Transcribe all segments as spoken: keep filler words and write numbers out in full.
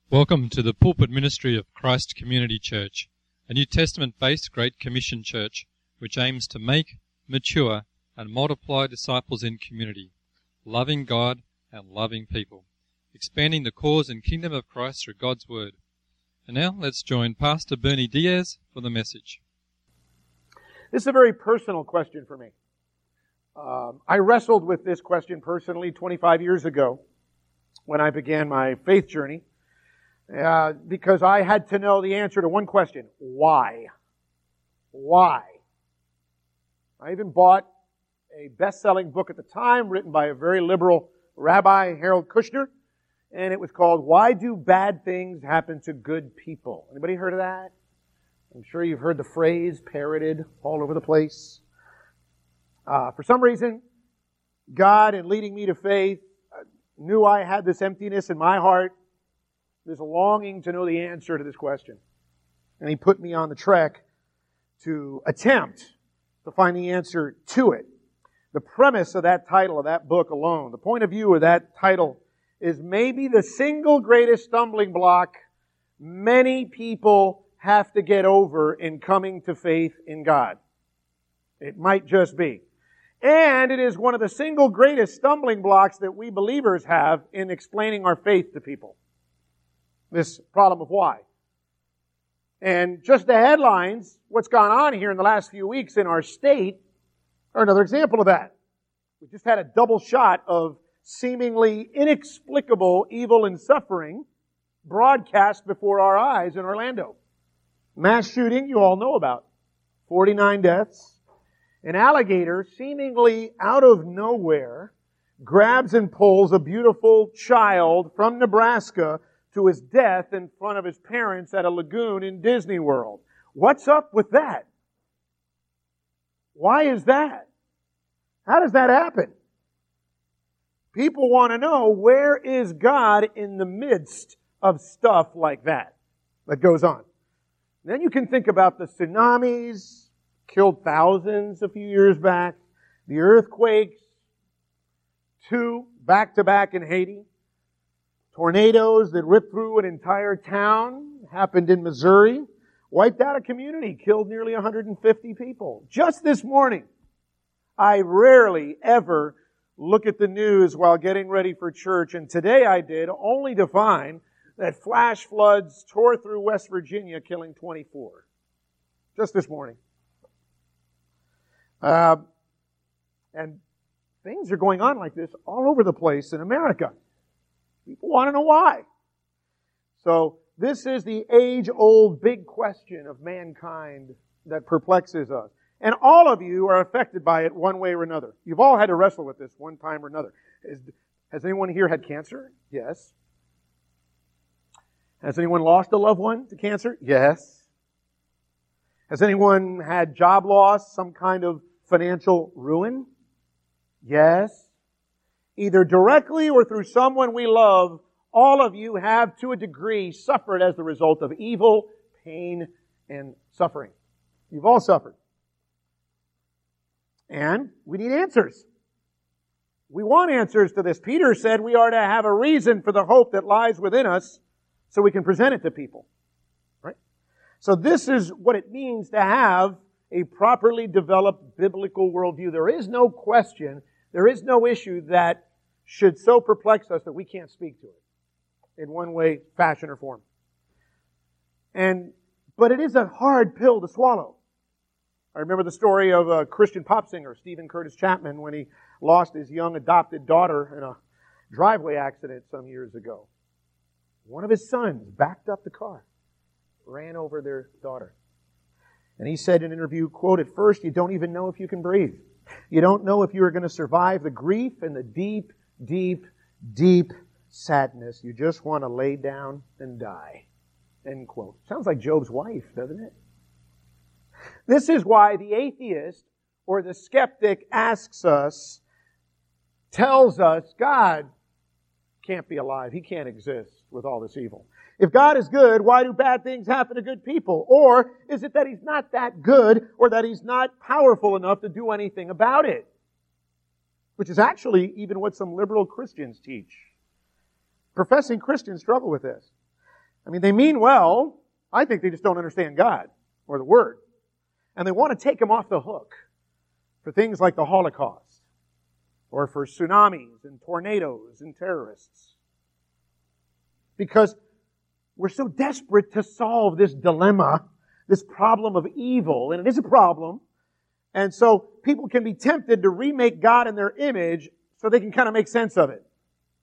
Welcome to the pulpit ministry of Christ Community Church, a New Testament-based Great Commission church which aims to make, mature, and multiply disciples in community, loving God and loving people, expanding the cause and kingdom of Christ through God's Word. And now let's join Pastor Bernie Diaz for the message. This is a very personal question for me. Um, I wrestled with this question personally twenty-five years ago when I began my faith journey. Uh, because I had to know the answer to one question. Why? Why? I even bought a best-selling book at the time written by a very liberal rabbi, Harold Kushner, and it was called, Why Do Bad Things Happen to Good People? Anybody heard of that? I'm sure you've heard the phrase parroted all over the place. Uh, for some reason, God, in leading me to faith, knew I had this emptiness in my heart. There's a longing to know the answer to this question. And He put me on the trek to attempt to find the answer to it. The premise of that title, of that book alone, the point of view of that title is maybe the single greatest stumbling block many people have to get over in coming to faith in God. It might just be. And it is one of the single greatest stumbling blocks that we believers have in explaining our faith to people. This problem of why. And just the headlines, what's gone on here in the last few weeks in our state, are another example of that. We just had a double shot of seemingly inexplicable evil and suffering broadcast before our eyes in Orlando. Mass shooting, you all know about. forty-nine deaths. An alligator, seemingly out of nowhere, grabs and pulls a beautiful child from Nebraska to his death in front of his parents at a lagoon in Disney World. What's up with that? Why is that? How does that happen? People want to know, where is God in the midst of stuff like that that goes on? Then you can think about the tsunamis, killed thousands a few years back, the earthquakes, two back-to-back in Haiti, tornadoes that ripped through an entire town, happened in Missouri, wiped out a community, killed nearly one hundred fifty people. Just this morning, I rarely ever look at the news while getting ready for church, and today I did, only to find that flash floods tore through West Virginia, killing twenty-four. Just this morning. Uh, and things are going on like this all over the place in America. People want to know why. So this is the age-old big question of mankind that perplexes us. And all of you are affected by it one way or another. You've all had to wrestle with this one time or another. Is, has anyone here had cancer? Yes. Has anyone lost a loved one to cancer? Yes. Has anyone had job loss, some kind of financial ruin? Yes. Either directly or through someone we love, all of you have, to a degree, suffered as the result of evil, pain, and suffering. You've all suffered. And we need answers. We want answers to this. Peter said we are to have a reason for the hope that lies within us so we can present it to people. Right? So this is what it means to have a properly developed biblical worldview. There is no question, there is no issue that should so perplex us that we can't speak to it in one way, fashion, or form. And, but it is a hard pill to swallow. I remember the story of a Christian pop singer, Stephen Curtis Chapman, when he lost his young adopted daughter in a driveway accident some years ago. One of his sons backed up the car, ran over their daughter. And he said in an interview, quote, "At first you don't even know if you can breathe. You don't know if you are going to survive the grief and the deep, deep, deep sadness. You just want to lay down and die." End quote. Sounds like Job's wife, doesn't it? This is why the atheist or the skeptic asks us, tells us, God can't be alive. He can't exist with all this evil. If God is good, why do bad things happen to good people? Or is it that He's not that good or that He's not powerful enough to do anything about it? Which is actually even what some liberal Christians teach. Professing Christians struggle with this. I mean, they mean well. I think they just don't understand God or the Word. And they want to take Him off the hook for things like the Holocaust or for tsunamis and tornadoes and terrorists. Because we're so desperate to solve this dilemma, this problem of evil, and it is a problem. And so people can be tempted to remake God in their image so they can kind of make sense of it.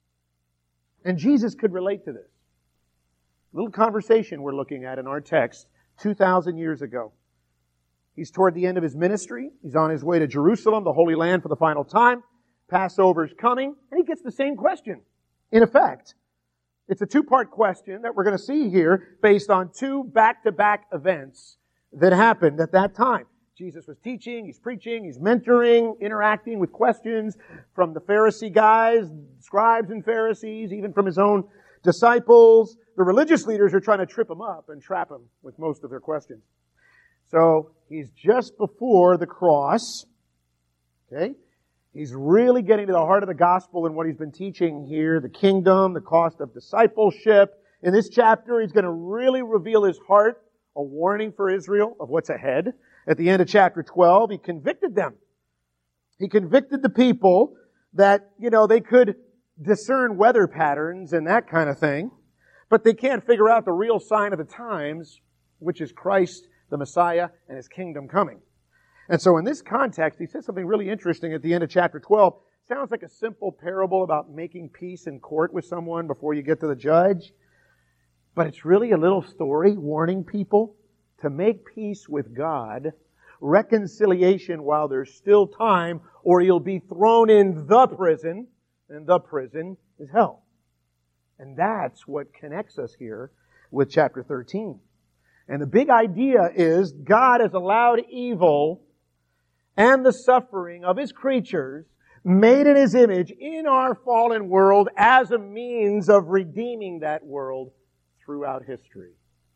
And Jesus could relate to this. A little conversation we're looking at in our text two thousand years ago. He's toward the end of his ministry. He's on his way to Jerusalem, the Holy Land, for the final time. Passover's coming, and he gets the same question. In effect, it's a two-part question that we're going to see here based on two back-to-back events that happened at that time. Jesus was teaching, He's preaching, He's mentoring, interacting with questions from the Pharisee guys, scribes and Pharisees, even from His own disciples. The religious leaders are trying to trip Him up and trap Him with most of their questions. So, He's just before the cross. Okay? He's really getting to the heart of the gospel and what He's been teaching here, the kingdom, the cost of discipleship. In this chapter, He's going to really reveal His heart, a warning for Israel of what's ahead. At the end of chapter twelve, He convicted them. He convicted the people that, you know, they could discern weather patterns and that kind of thing, but they can't figure out the real sign of the times, which is Christ, the Messiah, and His kingdom coming. And so in this context, He says something really interesting at the end of chapter twelve. Sounds like a simple parable about making peace in court with someone before you get to the judge. But it's really a little story warning people to make peace with God, reconciliation while there's still time, or you'll be thrown in the prison, and the prison is hell. And that's what connects us here with chapter thirteen. And the big idea is God has allowed evil and the suffering of His creatures made in His image in our fallen world as a means of redeeming that world throughout history.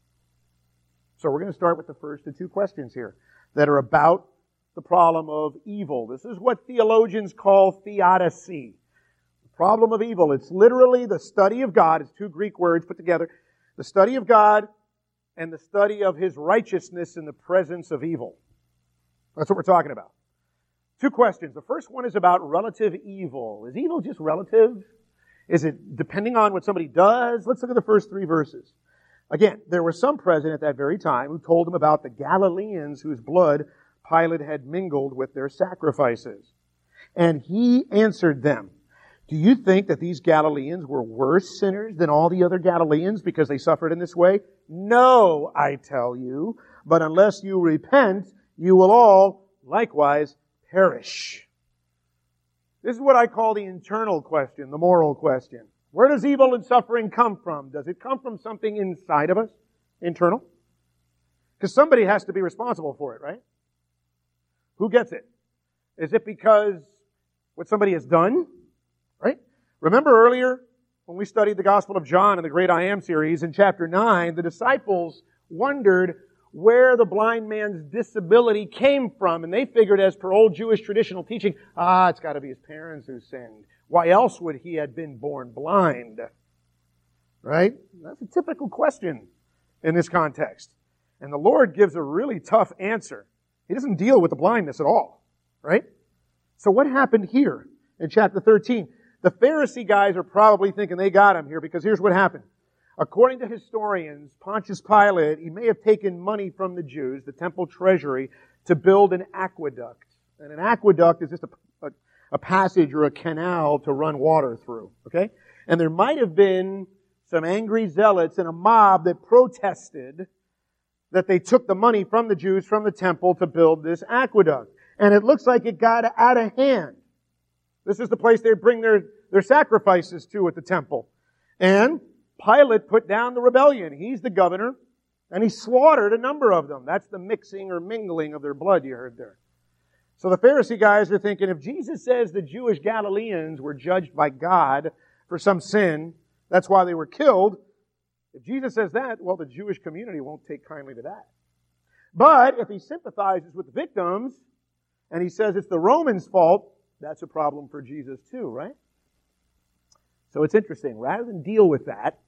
So we're going to start with the first of two questions here that are about the problem of evil. This is what theologians call theodicy. The problem of evil. It's literally the study of God. It's two Greek words put together. The study of God and the study of His righteousness in the presence of evil. That's what we're talking about. Two questions. The first one is about relative evil. Is evil just relative? Is it depending on what somebody does? Let's look at the first three verses. Again, there were some present at that very time who told him about the Galileans whose blood Pilate had mingled with their sacrifices. And he answered them, "Do you think that these Galileans were worse sinners than all the other Galileans because they suffered in this way? No, I tell you, but unless you repent, you will all likewise perish." This is what I call the internal question, the moral question. Where does evil and suffering come from? Does it come from something inside of us? Internal? Because somebody has to be responsible for it, right? Who gets it? Is it because what somebody has done? Right? Remember earlier when we studied the Gospel of John in the Great I Am series in chapter nine, the disciples wondered where the blind man's disability came from. And they figured, as per old Jewish traditional teaching, ah, it's got to be his parents who sinned. Why else would he have been born blind? Right? That's a typical question in this context. And the Lord gives a really tough answer. He doesn't deal with the blindness at all. Right? So what happened here in chapter thirteen? The Pharisee guys are probably thinking they got him here because here's what happened. According to historians, Pontius Pilate, he may have taken money from the Jews, the temple treasury, to build an aqueduct. And an aqueduct is just a, a, a passage or a canal to run water through. Okay? And there might have been some angry zealots and a mob that protested that they took the money from the Jews, from the temple, to build this aqueduct. And it looks like it got out of hand. This is the place they bring their, their sacrifices to at the temple. And Pilate put down the rebellion. He's the governor, and he slaughtered a number of them. That's the mixing or mingling of their blood you heard there. So the Pharisee guys are thinking, if Jesus says the Jewish Galileans were judged by God for some sin, that's why they were killed. If Jesus says that, well, the Jewish community won't take kindly to that. But if he sympathizes with the victims, and he says it's the Romans' fault, that's a problem for Jesus too, right? So it's interesting. Rather than deal with that,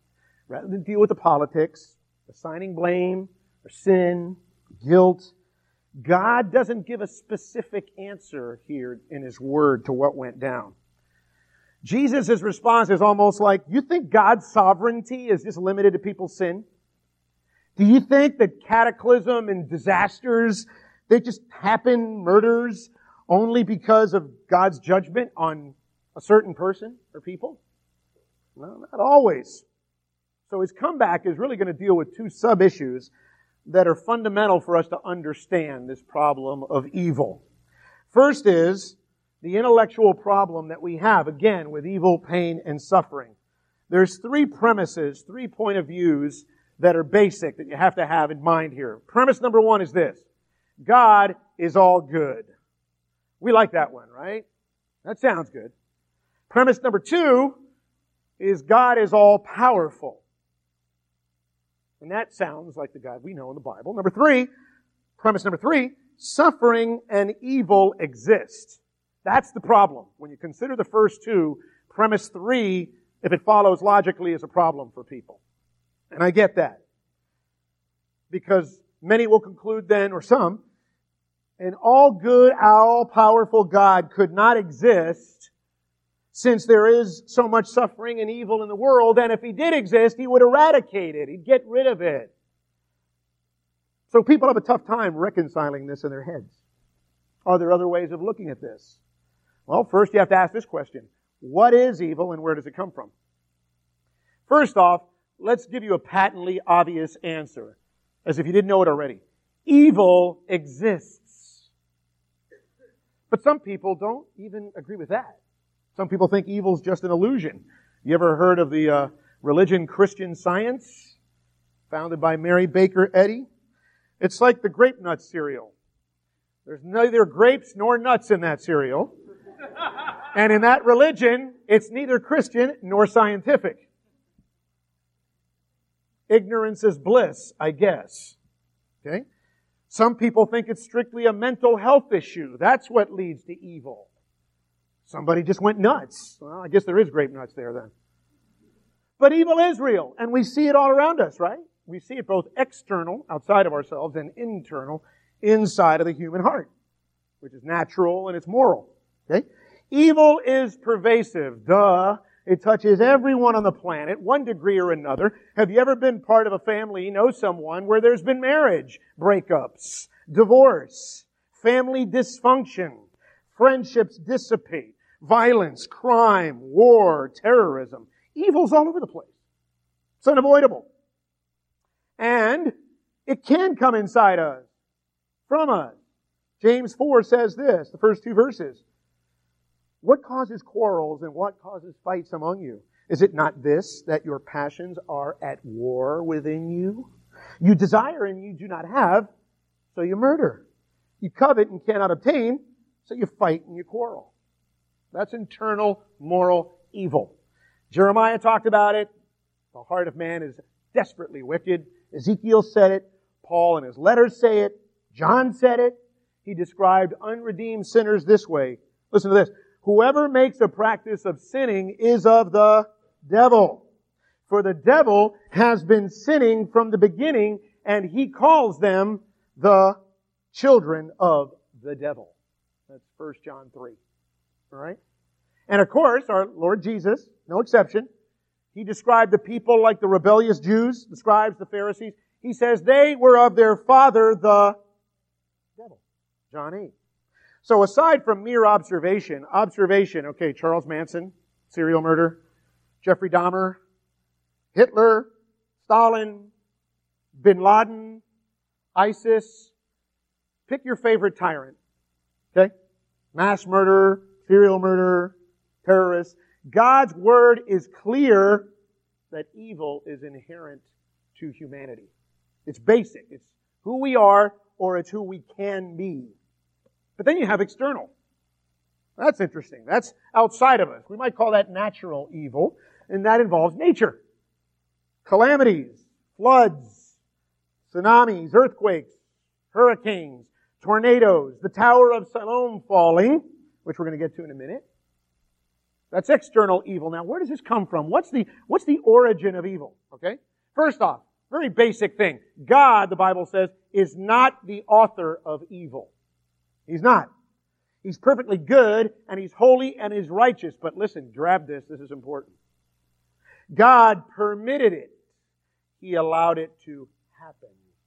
rather than deal with the politics, assigning blame or sin, guilt, God doesn't give a specific answer here in His Word to what went down. Jesus' response is almost like, you think God's sovereignty is just limited to people's sin? Do you think that cataclysm and disasters, they just happen, murders, only because of God's judgment on a certain person or people? No, not always. So His comeback is really going to deal with two sub-issues that are fundamental for us to understand this problem of evil. First is the intellectual problem that we have, again, with evil, pain, and suffering. There's three premises, three point of views that are basic that you have to have in mind here. Premise number one is this: God is all good. We like that one, right? That sounds good. Premise number two is God is all powerful. And that sounds like the God we know in the Bible. Number three, premise number three, suffering and evil exist. That's the problem. When you consider the first two, premise three, if it follows logically, is a problem for people. And I get that. Because many will conclude then, or some, an all-good, all-powerful God could not exist since there is so much suffering and evil in the world, and if He did exist, He would eradicate it. He'd get rid of it. So people have a tough time reconciling this in their heads. Are there other ways of looking at this? Well, first you have to ask this question: what is evil and where does it come from? First off, let's give you a patently obvious answer, as if you didn't know it already. Evil exists. But some people don't even agree with that. Some people think evil is just an illusion. You ever heard of the uh, religion Christian Science, founded by Mary Baker Eddy? It's like the grape nut cereal. There's neither grapes nor nuts in that cereal. And in that religion, it's neither Christian nor scientific. Ignorance is bliss, I guess. Okay? Some people think it's strictly a mental health issue. That's what leads to evil. Somebody just went nuts. Well, I guess there is grape nuts there then. But evil is real, and we see it all around us, right? We see it both external, outside of ourselves, and internal, inside of the human heart, which is natural and it's moral. Okay? Evil is pervasive. Duh. It touches everyone on the planet, one degree or another. Have you ever been part of a family, know someone, where there's been marriage breakups, divorce, family dysfunction, friendships dissipate, violence, crime, war, terrorism? Evil's all over the place. It's unavoidable. And it can come inside us, from us. James four says this, the first two verses. What causes quarrels and what causes fights among you? Is it not this, that your passions are at war within you? You desire and you do not have, so you murder. You covet and cannot obtain, so you fight and you quarrel. That's internal moral evil. Jeremiah talked about it. The heart of man is desperately wicked. Ezekiel said it. Paul in his letters say it. John said it. He described unredeemed sinners this way. Listen to this. Whoever makes a practice of sinning is of the devil. For the devil has been sinning from the beginning, and he calls them the children of the devil. That's First John three. All right? And of course, our Lord Jesus, no exception, He described the people like the rebellious Jews, the scribes, the Pharisees. He says they were of their father, the devil. John eight. So aside from mere observation, observation, okay, Charles Manson, serial murder, Jeffrey Dahmer, Hitler, Stalin, Bin Laden, ISIS, pick your favorite tyrant, okay? Mass murder, serial murder, terrorists. God's Word is clear that evil is inherent to humanity. It's basic. It's who we are, or it's who we can be. But then you have external. That's interesting. That's outside of us. We might call that natural evil, and that involves nature. Calamities, floods, tsunamis, earthquakes, hurricanes, tornadoes, the Tower of Siloam falling, which we're going to get to in a minute. That's external evil. Now, where does this come from? What's the, what's the origin of evil? Okay? First off, very basic thing. God, the Bible says, is not the author of evil. He's not. He's perfectly good, and He's holy, and He's righteous. But listen, grab this. This is important. God permitted it. He allowed it to happen.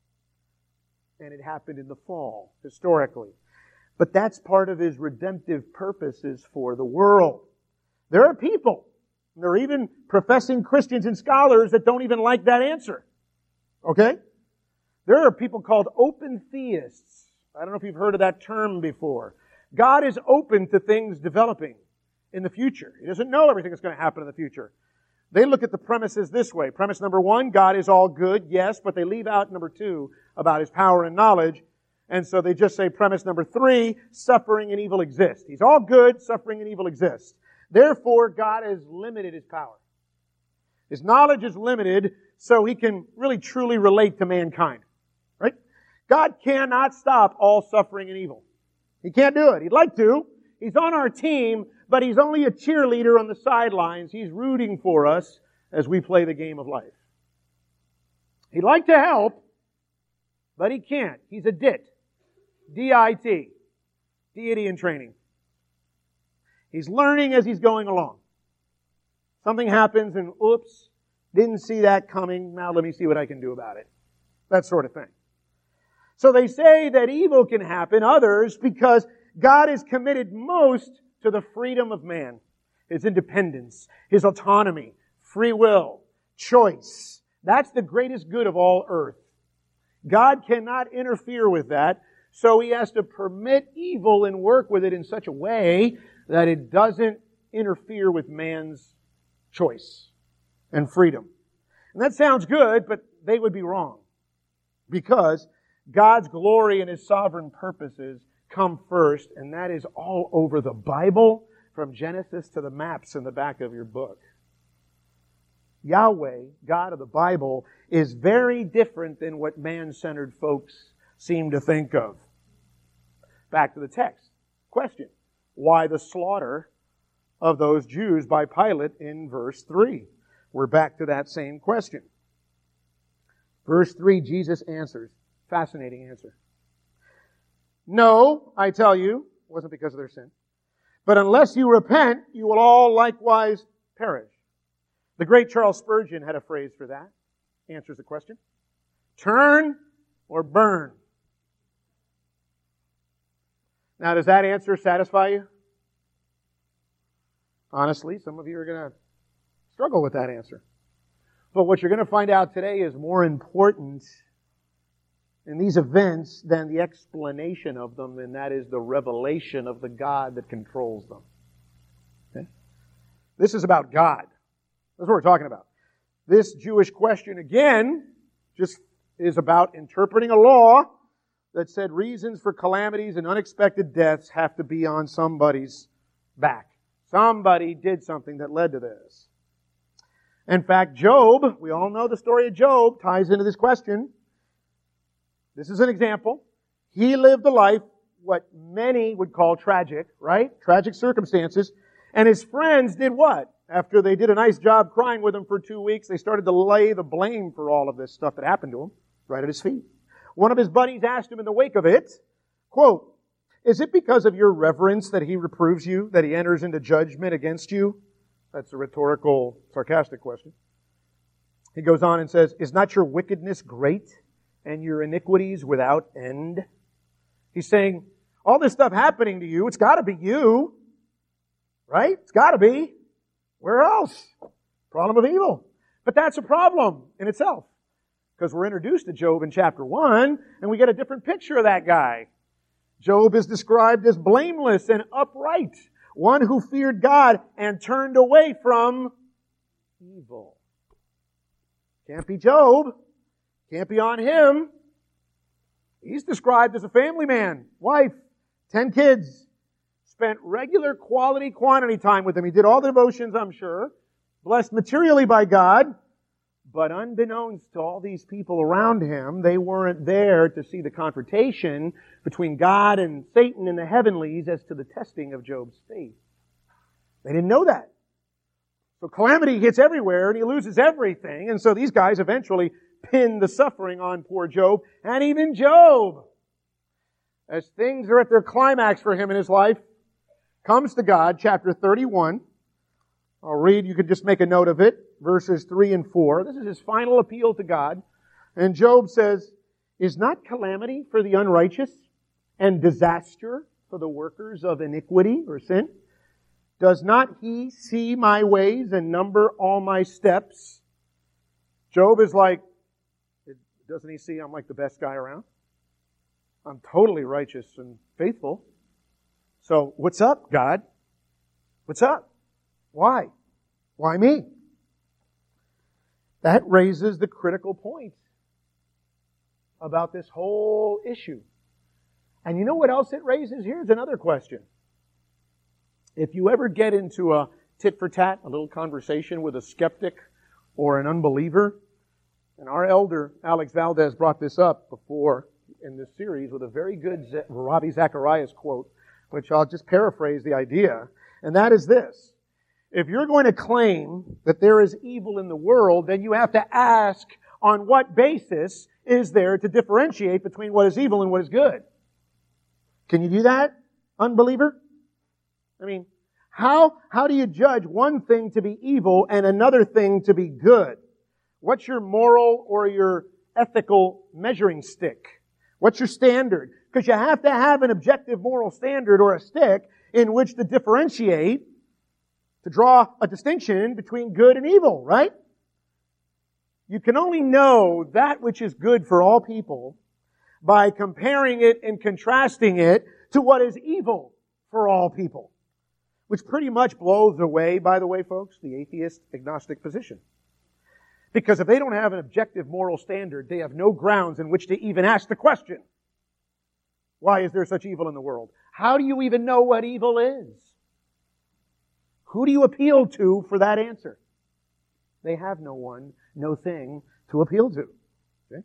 And it happened in the fall, historically. But that's part of His redemptive purposes for the world. There are people, and there are even professing Christians and scholars that don't even like that answer. Okay? There are people called open theists. I don't know if you've heard of that term before. God is open to things developing in the future. He doesn't know everything that's going to happen in the future. They look at the premises this way. Premise number one, God is all good, yes, but they leave out number two about His power and knowledge. And so they just say premise number three, suffering and evil exist. He's all good, suffering and evil exist. Therefore, God has limited His power. His knowledge is limited so He can really truly relate to mankind. Right? God cannot stop all suffering and evil. He can't do it. He'd like to. He's on our team, but He's only a cheerleader on the sidelines. He's rooting for us as we play the game of life. He'd like to help, but He can't. He's a D I T. D I T. Deity in training. He's learning as He's going along. Something happens and, oops, didn't see that coming. Now let me see what I can do about it. That sort of thing. So they say that evil can happen, others, because God is committed most to the freedom of man, His independence, His autonomy, free will, choice. That's the greatest good of all earth. God cannot interfere with that, so He has to permit evil and work with it in such a way that it doesn't interfere with man's choice and freedom. And that sounds good, but they would be wrong. Because God's glory and His sovereign purposes come first, and that is all over the Bible, from Genesis to the maps in the back of your book. Yahweh, God of the Bible, is very different than what man-centered folks seem to think of. Back to the text. Question. Why the slaughter of those Jews by Pilate in verse three? We're back to that same question. Verse three, Jesus answers. Fascinating answer. No, I tell you, it wasn't because of their sin. But unless you repent, you will all likewise perish. The great Charles Spurgeon had a phrase for that. Answers the question. Turn or burn. Now, does that answer satisfy you? Honestly, some of you are going to struggle with that answer. But what you're going to find out today is more important in these events than the explanation of them, and that is the revelation of the God that controls them. Okay? This is about God. That's what we're talking about. This Jewish question, again, just is about interpreting a law that said reasons for calamities and unexpected deaths have to be on somebody's back. Somebody did something that led to this. In fact, Job, we all know the story of Job, ties into this question. This is an example. He lived a life, what many would call tragic, right? Tragic circumstances. And his friends did what? After they did a nice job crying with him for two weeks, they started to lay the blame for all of this stuff that happened to him right at his feet. One of his buddies asked him in the wake of it, quote, "Is it because of your reverence that he reproves you, that he enters into judgment against you?" That's a rhetorical, sarcastic question. He goes on and says, "Is not your wickedness great and your iniquities without end?" He's saying, all this stuff happening to you, it's got to be you. Right? It's got to be. Where else? Problem of evil. But that's a problem in itself. Because we're introduced to Job in chapter one, and we get a different picture of that guy. Job is described as blameless and upright, one who feared God and turned away from evil. Can't be Job. Can't be on him. He's described as a family man, wife, ten kids, spent regular quality quantity time with him. He did all the devotions, I'm sure, blessed materially by God. But unbeknownst to all these people around him, they weren't there to see the confrontation between God and Satan in the heavenlies as to the testing of Job's faith. They didn't know that. So calamity hits everywhere and he loses everything. And so these guys eventually pin the suffering on poor Job, and even Job, as things are at their climax for him in his life, comes to God, chapter thirty-one. I'll read, you could just make a note of it, verses three and four. This is his final appeal to God. And Job says, "Is not calamity for the unrighteous and disaster for the workers of iniquity or sin? Does not He see my ways and number all my steps?" Job is like, doesn't he see I'm like the best guy around? I'm totally righteous and faithful. So what's up, God? What's up? Why? Why me? That raises the critical point about this whole issue. And you know what else it raises? Here's another question. If you ever get into a tit for tat, a little conversation with a skeptic or an unbeliever, and our elder, Alex Valdez, brought this up before in this series with a very good Ravi Zacharias quote, which I'll just paraphrase the idea, and that is this. If you're going to claim that there is evil in the world, then you have to ask on what basis is there to differentiate between what is evil and what is good. Can you do that, unbeliever? I mean, how, how do you judge one thing to be evil and another thing to be good? What's your moral or your ethical measuring stick? What's your standard? Because you have to have an objective moral standard or a stick in which to differentiate, to draw a distinction between good and evil, right? You can only know that which is good for all people by comparing it and contrasting it to what is evil for all people. Which pretty much blows away, by the way, folks, the atheist agnostic position. Because if they don't have an objective moral standard, they have no grounds in which to even ask the question, why is there such evil in the world? How do you even know what evil is? Who do you appeal to for that answer? They have no one, no thing to appeal to. Okay?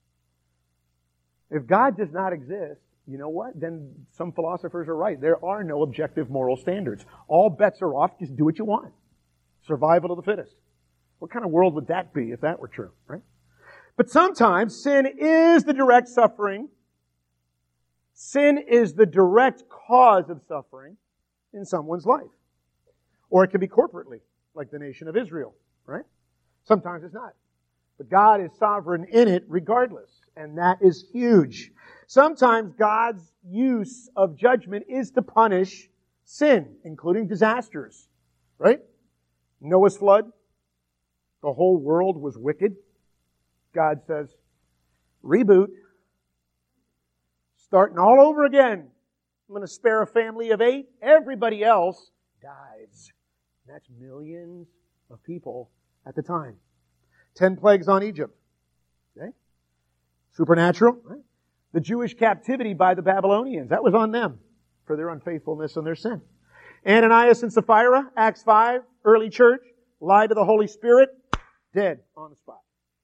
If God does not exist, you know what? Then some philosophers are right. There are no objective moral standards. All bets are off. Just do what you want. Survival of the fittest. What kind of world would that be if that were true, right? But sometimes sin is the direct suffering. Sin is the direct cause of suffering in someone's life. Or it can be corporately, like the nation of Israel, right? Sometimes it's not. But God is sovereign in it regardless. And that is huge. Sometimes God's use of judgment is to punish sin, including disasters, right? Noah's flood. The whole world was wicked. God says, reboot. Starting all over again. I'm going to spare a family of eight. Everybody else dies. And that's millions of people at the time. Ten plagues on Egypt. Okay? Supernatural. Right? The Jewish captivity by the Babylonians. That was on them for their unfaithfulness and their sin. Ananias and Sapphira, Acts five, early church, lied to the Holy Spirit, dead on the spot.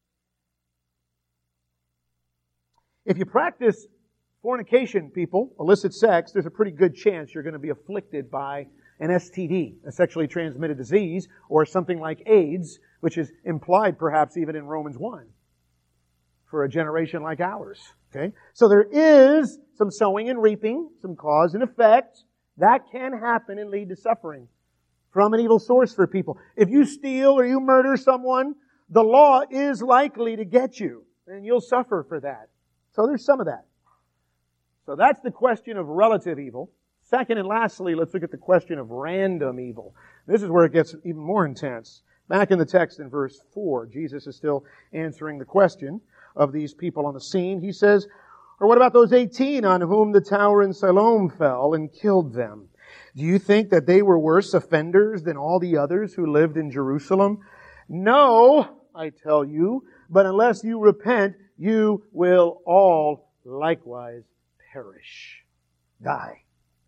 If you practice fornication, people, illicit sex, there's a pretty good chance you're going to be afflicted by an S T D, a sexually transmitted disease, or something like AIDS, which is implied perhaps even in Romans one, for a generation like ours. Okay? So there is some sowing and reaping, some cause and effect. That can happen and lead to suffering from an evil source for people. If you steal or you murder someone, the law is likely to get you, and you'll suffer for that. So there's some of that. So that's the question of relative evil. Second and lastly, let's look at the question of random evil. This is where it gets even more intense. Back in the text in verse four, Jesus is still answering the question of these people on the scene. He says, or what about those eighteen on whom the tower in Siloam fell and killed them? Do you think that they were worse offenders than all the others who lived in Jerusalem? No, I tell you, but unless you repent, you will all likewise perish. Die.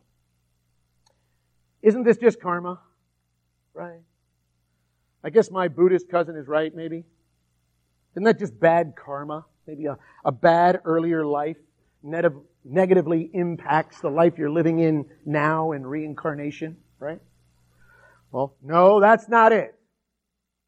Isn't this just karma? Right? I guess my Buddhist cousin is right, maybe. Isn't that just bad karma? Maybe a, a bad earlier life net- negatively impacts the life you're living in now in reincarnation, right? Well, no, that's not it.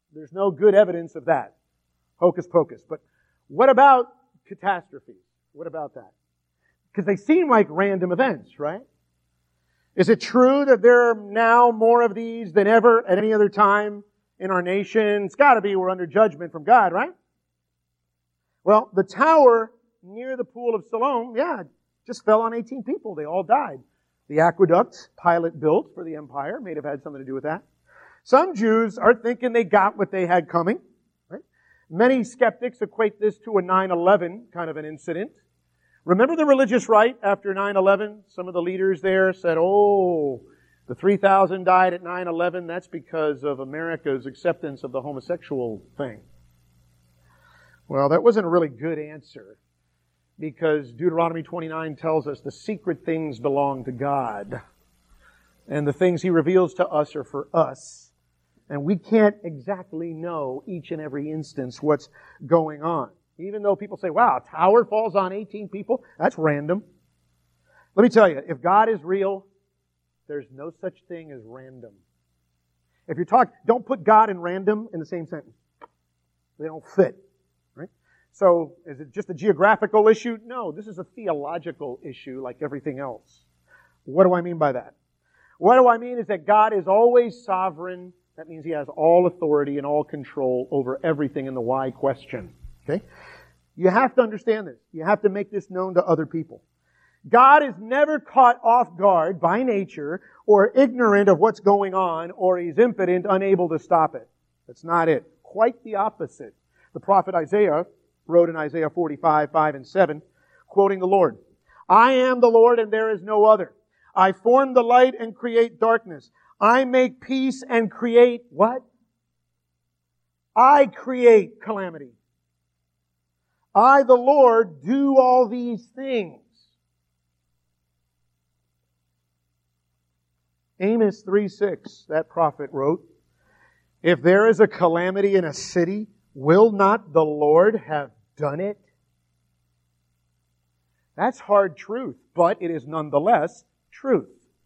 There's no good evidence of that. Hocus pocus. But what about catastrophes? What about that? Because they seem like random events, right? Is it true that there are now more of these than ever at any other time in our nation? It's got to be. We're under judgment from God, right? Well, the tower near the pool of Siloam, yeah, just fell on eighteen people. They all died. The aqueduct Pilate built for the empire may have had something to do with that. Some Jews are thinking they got what they had coming. Right? Many skeptics equate this to a nine eleven kind of an incident. Remember the religious right after nine eleven? Some of the leaders there said, oh, the three thousand died at nine eleven. That's because of America's acceptance of the homosexual thing. Well, that wasn't a really good answer, because Deuteronomy twenty-nine tells us the secret things belong to God, and the things He reveals to us are for us. And we can't exactly know each and every instance what's going on. Even though people say, wow, a tower falls on eighteen people, that's random. Let me tell you, if God is real, there's no such thing as random. If you're talking, don't put God and random in the same sentence. They don't fit. Right? So, is it just a geographical issue? No, this is a theological issue like everything else. What do I mean by that? What do I mean is that God is always sovereign. That means He has all authority and all control over everything in the why question. Okay? You have to understand this. You have to make this known to other people. God is never caught off guard by nature or ignorant of what's going on, or He's impotent, unable to stop it. That's not it. Quite the opposite. The prophet Isaiah wrote in Isaiah forty-five, five and seven, quoting the Lord, I am the Lord and there is no other. I form the light and create darkness. I make peace and create what? I create calamity. I, the Lord, do all these things. Amos three six, that prophet wrote, if there is a calamity in a city, will not the Lord have done it? That's hard truth, but it is nonetheless truth.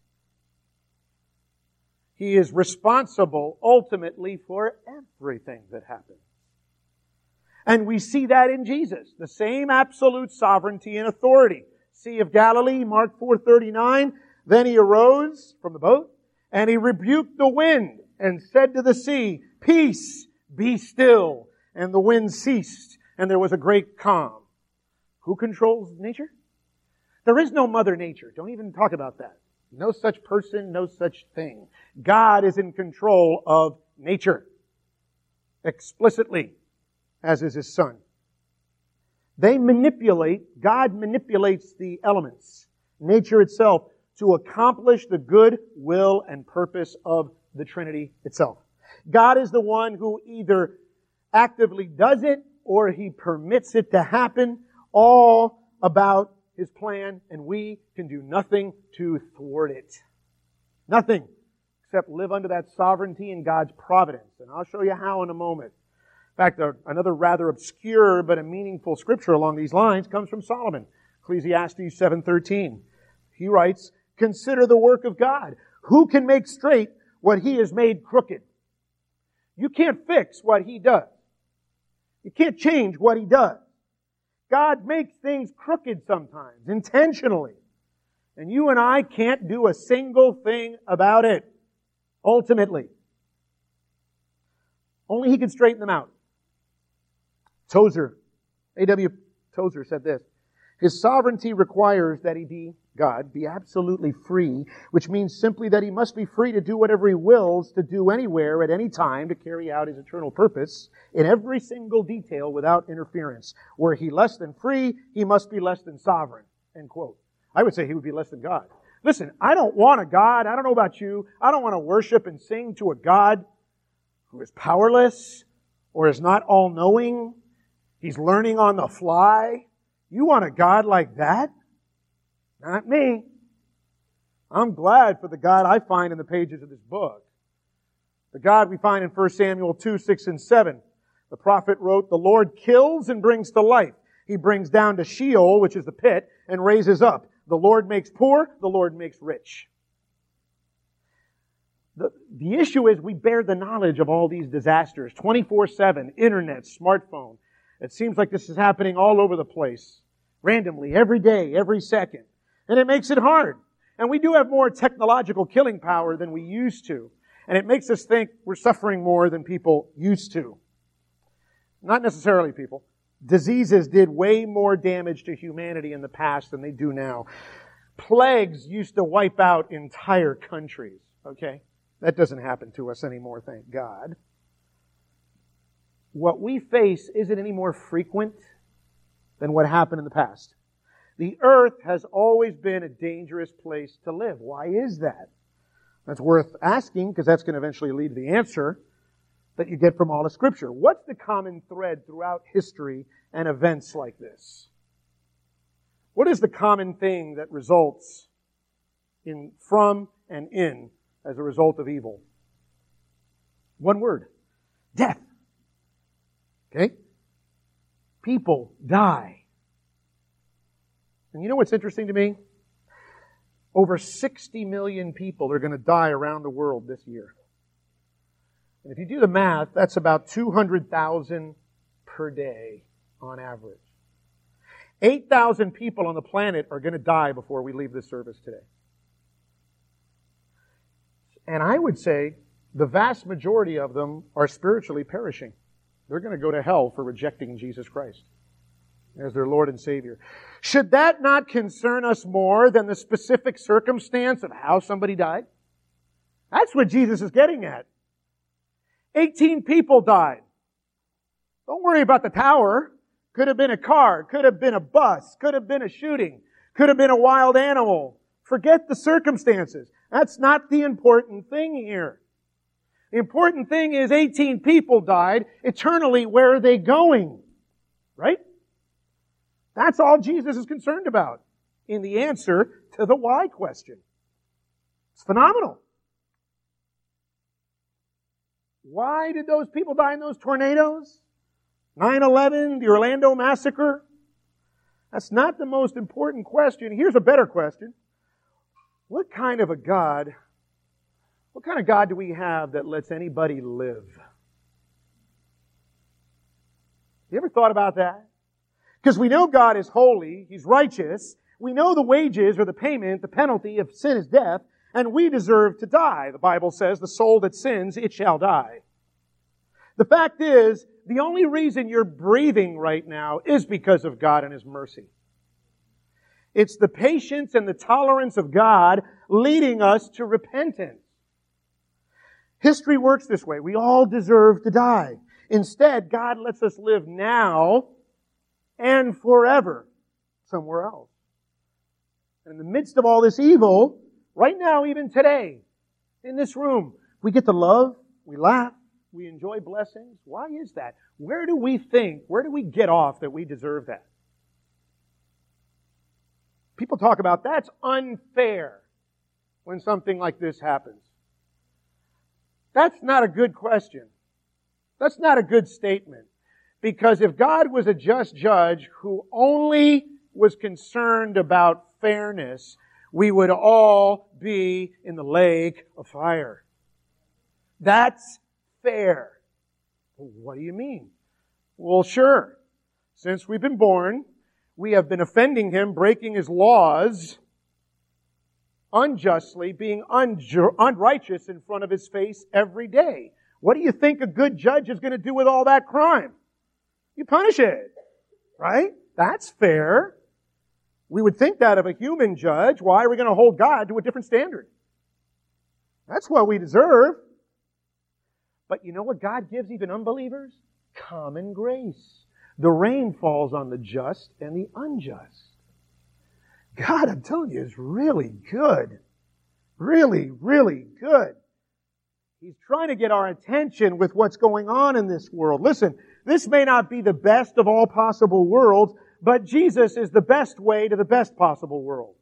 He is responsible ultimately for everything that happens. And we see that in Jesus. The same absolute sovereignty and authority. Sea of Galilee, Mark four thirty-nine. Then He arose from the boat, and He rebuked the wind, and said to the sea, peace, be still. And the wind ceased, and there was a great calm. Who controls nature? There is no Mother Nature. Don't even talk about that. No such person, no such thing. God is in control of nature. Explicitly, as is His Son. They manipulate, God manipulates the elements, nature itself, to accomplish the good will and purpose of the Trinity itself. God is the one who either actively does it or He permits it to happen, all about His plan, and we can do nothing to thwart it. Nothing except live under that sovereignty and God's providence. And I'll show you how in a moment. In fact, another rather obscure but a meaningful scripture along these lines comes from Solomon. Ecclesiastes seven thirteen. He writes, consider the work of God. Who can make straight what He has made crooked? You can't fix what He does. You can't change what He does. God makes things crooked sometimes, intentionally. And you and I can't do a single thing about it, ultimately. Only He can straighten them out. Tozer, A W Tozer said this, His sovereignty requires that He be, God, be absolutely free, which means simply that He must be free to do whatever He wills to do anywhere at any time to carry out His eternal purpose in every single detail without interference. Were He less than free, He must be less than sovereign. End quote. I would say He would be less than God. Listen, I don't want a God, I don't know about you, I don't want to worship and sing to a God who is powerless or is not all-knowing. He's learning on the fly. You want a God like that? Not me. I'm glad for the God I find in the pages of this book. The God we find in First Samuel two, six, and seven. The prophet wrote, the Lord kills and brings to life. He brings down to Sheol, which is the pit, and raises up. The Lord makes poor, the Lord makes rich. The, The issue is we bear the knowledge of all these disasters. twenty-four seven, internet, smartphone. It seems like this is happening all over the place. Randomly, every day, every second. And it makes it hard. And we do have more technological killing power than we used to. And it makes us think we're suffering more than people used to. Not necessarily people. Diseases did way more damage to humanity in the past than they do now. Plagues used to wipe out entire countries. Okay? That doesn't happen to us anymore, thank God. What we face isn't any more frequent than what happened in the past. The earth has always been a dangerous place to live. Why is that? That's worth asking, because that's going to eventually lead to the answer that you get from all of Scripture. What's the common thread throughout history and events like this? What is the common thing that results in, from and in as a result of evil? One word. Death. Okay? People die. And you know what's interesting to me? Over sixty million people are going to die around the world this year. And if you do the math, that's about two hundred thousand per day on average. eight thousand people on the planet are going to die before we leave this service today. And I would say the vast majority of them are spiritually perishing. They're going to go to hell for rejecting Jesus Christ as their Lord and Savior. Should that not concern us more than the specific circumstance of how somebody died? That's what Jesus is getting at. eighteen people died. Don't worry about the tower. Could have been a car. Could have been a bus. Could have been a shooting. Could have been a wild animal. Forget the circumstances. That's not the important thing here. The important thing is eighteen people died. Eternally, where are they going? Right? That's all Jesus is concerned about in the answer to the why question. It's phenomenal. Why did those people die in those tornadoes? nine eleven, the Orlando massacre? That's not the most important question. Here's a better question. What kind of a God, what kind of God do we have that lets anybody live? You ever thought about that? Because we know God is holy, He's righteous. We know the wages or the payment, the penalty of sin is death, and we deserve to die. The Bible says, the soul that sins, it shall die. The fact is, the only reason you're breathing right now is because of God and His mercy. It's the patience and the tolerance of God leading us to repentance. History works this way. We all deserve to die. Instead, God lets us live now and forever somewhere else. And in the midst of all this evil, right now, even today, in this room, we get to love, we laugh, we enjoy blessings. Why is that? Where do we think, where do we get off that we deserve that? People talk about that's unfair when something like this happens. That's not a good question. That's not a good statement. Because if God was a just judge who only was concerned about fairness, we would all be in the lake of fire. That's fair. Well, what do you mean? Well, sure. Since we've been born, we have been offending Him, breaking His laws, unjustly, being unju- unrighteous in front of His face every day. What do you think a good judge is going to do with all that crime? You punish it. Right? That's fair. We would think that of a human judge. Why are we going to hold God to a different standard? That's what we deserve. But you know what God gives even unbelievers? Common grace. The rain falls on the just and the unjust. God, I'm telling you, is really good. Really, really good. He's trying to get our attention with what's going on in this world. Listen, this may not be the best of all possible worlds, but Jesus is the best way to the best possible world.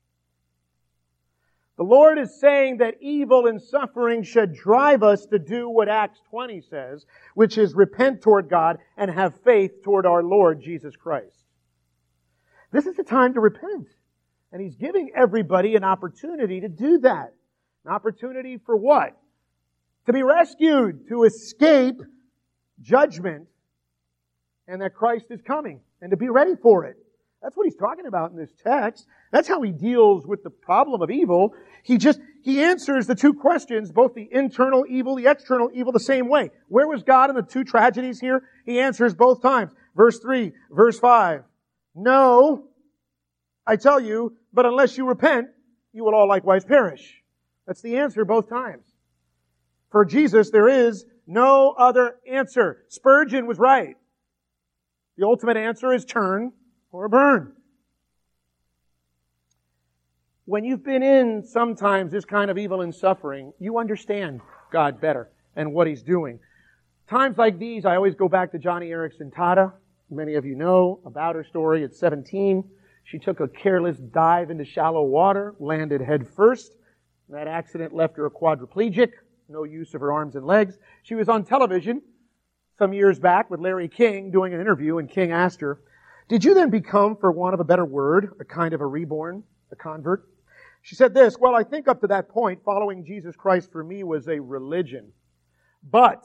The Lord is saying that evil and suffering should drive us to do what Acts twenty says, which is repent toward God and have faith toward our Lord Jesus Christ. This is the time to repent. And He's giving everybody an opportunity to do that. An opportunity for what? to be rescued, to escape judgment, and that Christ is coming, and to be ready for it. That's what he's talking about in this text. That's how he deals with the problem of evil. He just, he answers the two questions, both the internal evil, the external evil, the same way. Where was God in the two tragedies here? He answers both times. Verse three, verse five. No, I tell you, but unless you repent, you will all likewise perish. That's the answer both times. For Jesus, there is no other answer. Spurgeon was right. The ultimate answer is turn or burn. When you've been in sometimes this kind of evil and suffering, you understand God better and what He's doing. Times like these, I always go back to Johnny Erickson Tada. Many of you know about her story. At seventeen, she took a careless dive into shallow water, landed head first. That accident left her a quadriplegic, no use of her arms and legs. She was on television some years back with Larry King doing an interview, and King asked her, "Did you then become, for want of a better word, a kind of a reborn, a convert?" She said this, "Well, I think up to that point, following Jesus Christ for me was a religion. But,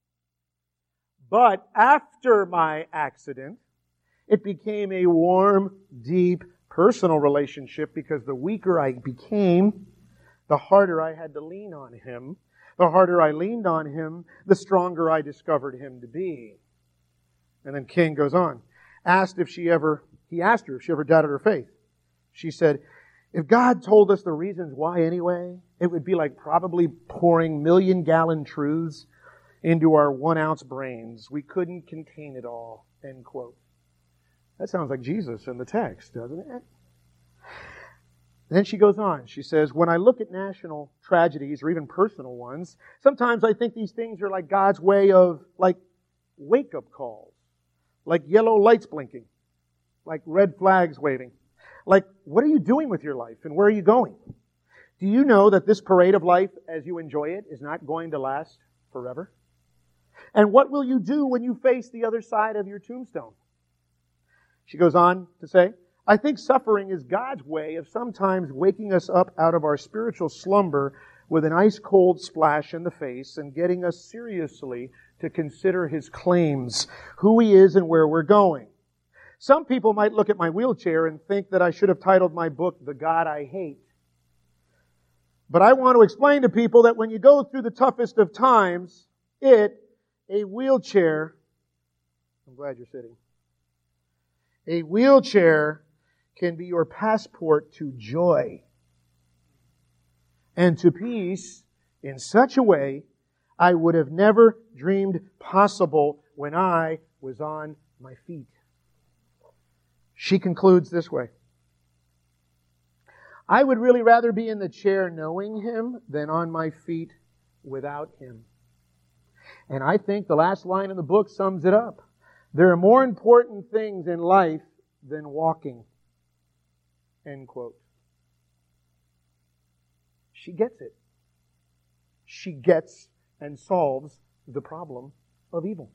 but after my accident, it became a warm, deep, personal relationship because the weaker I became, the harder I had to lean on Him. The harder I leaned on Him, the stronger I discovered Him to be." And then King goes on. Asked if she ever, he asked her if she ever doubted her faith. She said, "If God told us the reasons why anyway, it would be like probably pouring million-gallon truths into our one-ounce brains. We couldn't contain it all." End quote. That sounds like Jesus in the text, doesn't it? Then she goes on. She says, "When I look at national tragedies or even personal ones, sometimes I think these things are like God's way of, like, wake-up calls. Like yellow lights blinking. Like red flags waving. Like, what are you doing with your life and where are you going? Do you know that this parade of life, as you enjoy it, is not going to last forever? And what will you do when you face the other side of your tombstone?" She goes on to say, "I think suffering is God's way of sometimes waking us up out of our spiritual slumber with an ice-cold splash in the face and getting us seriously to consider His claims, who He is and where we're going. Some people might look at my wheelchair and think that I should have titled my book, 'The God I Hate.' But I want to explain to people that when you go through the toughest of times, it, a wheelchair, I'm glad you're sitting, a wheelchair can be your passport to joy and to peace in such a way I would have never dreamed possible when I was on my feet." She concludes this way, "I would really rather be in the chair knowing Him than on my feet without Him." And I think the last line in the book sums it up. There are more important things in life than walking. End quote. She gets it. She gets and solves the problem of evil.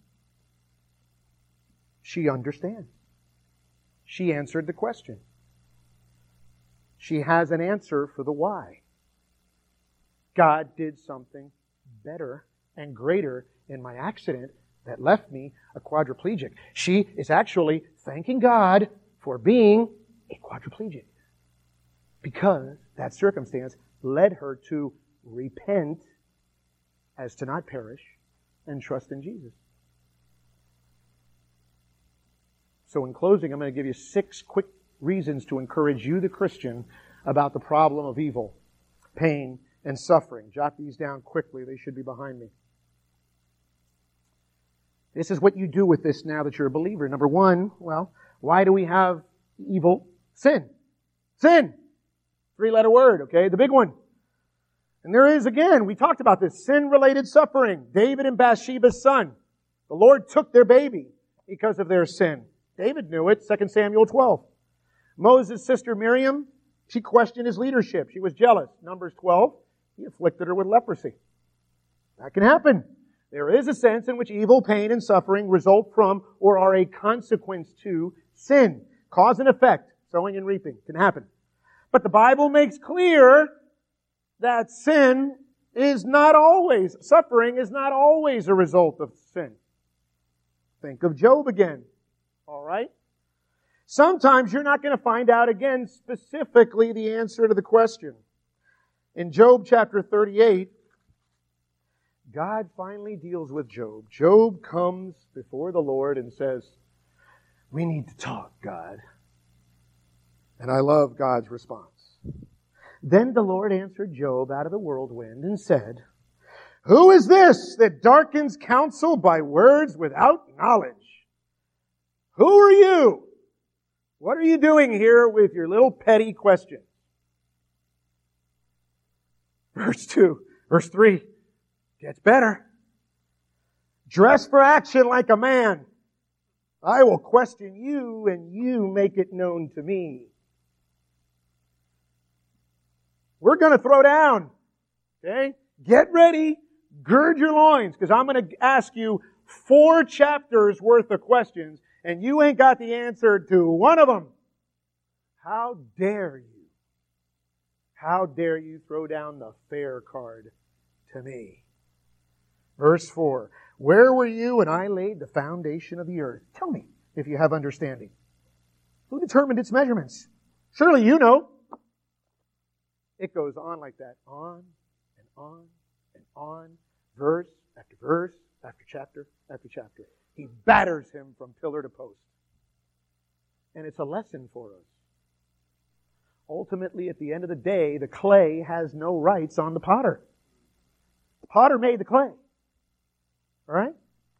She understands. She answered the question. She has an answer for the why. God did something better and greater in my accident that left me a quadriplegic. She is actually thanking God for being a quadriplegic because that circumstance led her to repent as to not perish and trust in Jesus. So in closing, I'm going to give you six quick reasons to encourage you, the Christian, about the problem of evil, pain, and suffering. Jot these down quickly. They should be behind me. This is what you do with this now that you're a believer. Number one, well, why do we have evil? Sin. Sin. Three-letter word, okay? The big one. And there is, again, we talked about this, sin-related suffering. David and Bathsheba's son. The Lord took their baby because of their sin. David knew it, Second Samuel twelve. Moses' sister Miriam, she questioned his leadership. She was jealous. Numbers twelve, he afflicted her with leprosy. That can happen. There is a sense in which evil, pain, and suffering result from or are a consequence to sin. Cause and effect, sowing and reaping, can happen. But the Bible makes clear that sin is not always, suffering is not always a result of sin. Think of Job again. All right? Sometimes you're not going to find out again specifically the answer to the question. In Job chapter thirty-eight, God finally deals with Job. Job comes before the Lord and says, "We need to talk, God." And I love God's response. Then the Lord answered Job out of the whirlwind and said, "Who is this that darkens counsel by words without knowledge? Who are you? What are you doing here with your little petty questions?" Verse two, verse three, gets better. "Dress for action like a man. I will question you and you make it known to me." We're going to throw down. Okay? Get ready. Gird your loins, because I'm going to ask you four chapters worth of questions, and you ain't got the answer to one of them. How dare you? How dare you throw down the fair card to me? Verse four. "Where were you when I laid the foundation of the earth? Tell me if you have understanding. Who determined its measurements? Surely you know." It goes on like that. On and on and on. Verse after verse after chapter after chapter. He batters him from pillar to post. And it's a lesson for us. Ultimately, at the end of the day, the clay has no rights on the potter. The potter made the clay. All right?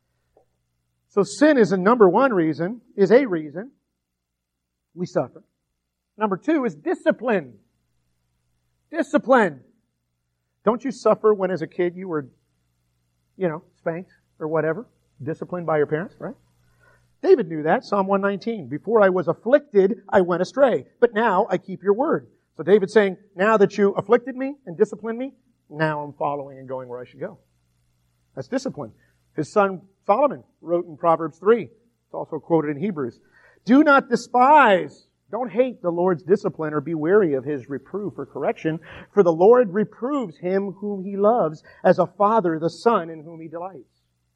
So sin is a number one reason, is a reason we suffer. Number two is discipline. Discipline. Don't you suffer when as a kid you were, you know, spanked or whatever? Disciplined by your parents, right? David knew that. Psalm one nineteen. "Before I was afflicted, I went astray. But now I keep your word." So David's saying, now that you afflicted me and disciplined me, now I'm following and going where I should go. That's discipline. His son Solomon wrote in Proverbs three. It's also quoted in Hebrews. "Do not despise, don't hate the Lord's discipline or be weary of His reproof or correction, for the Lord reproves him whom He loves as a father the son in whom He delights."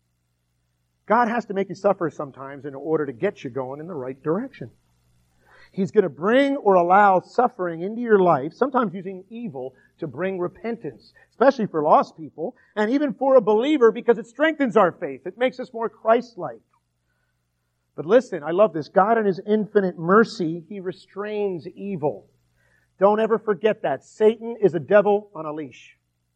God has to make you suffer sometimes in order to get you going in the right direction. He's going to bring or allow suffering into your life, sometimes using evil to bring repentance, especially for lost people, and even for a believer because it strengthens our faith. It makes us more Christ-like. But listen, I love this. God in His infinite mercy, He restrains evil. Don't ever forget that. Satan is a devil on a leash.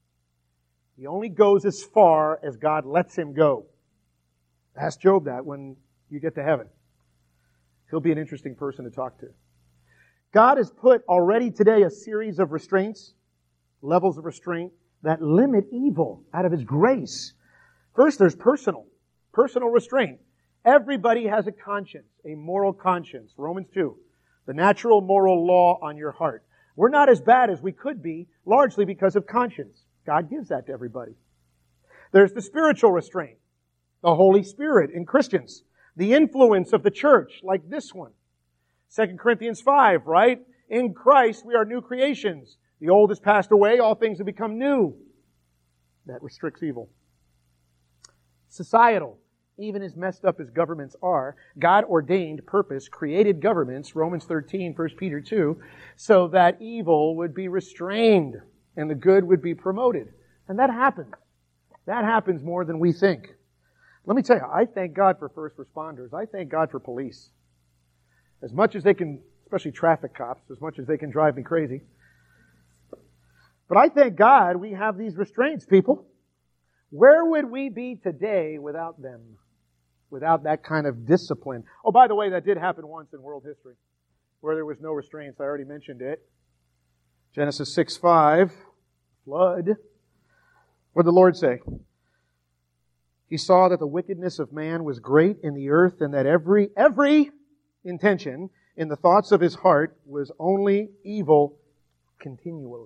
He only goes as far as God lets him go. Ask Job that when you get to heaven. He'll be an interesting person to talk to. God has put already today a series of restraints, levels of restraint, that limit evil out of His grace. First, there's personal. Personal restraint. Everybody has a conscience, a moral conscience. Romans two. The natural moral law on your heart. We're not as bad as we could be, largely because of conscience. God gives that to everybody. There's the spiritual restraint. The Holy Spirit in Christians. The influence of the church, like this one. Second Corinthians five, right? In Christ we are new creations. The old has passed away, all things have become new. That restricts evil. Societal. Even as messed up as governments are, God ordained purpose, created governments, Romans thirteen, First Peter two, so that evil would be restrained and the good would be promoted. And that happens. That happens more than we think. Let me tell you, I thank God for first responders. I thank God for police. As much as they can, especially traffic cops, as much as they can drive me crazy. But I thank God we have these restraints, people. Where would we be today without them? Without that kind of discipline. Oh, by the way, that did happen once in world history, where there was no restraints. I already mentioned it. Genesis six five, flood. What did the Lord say? He saw that the wickedness of man was great in the earth, and that every, every intention in the thoughts of his heart was only evil continually.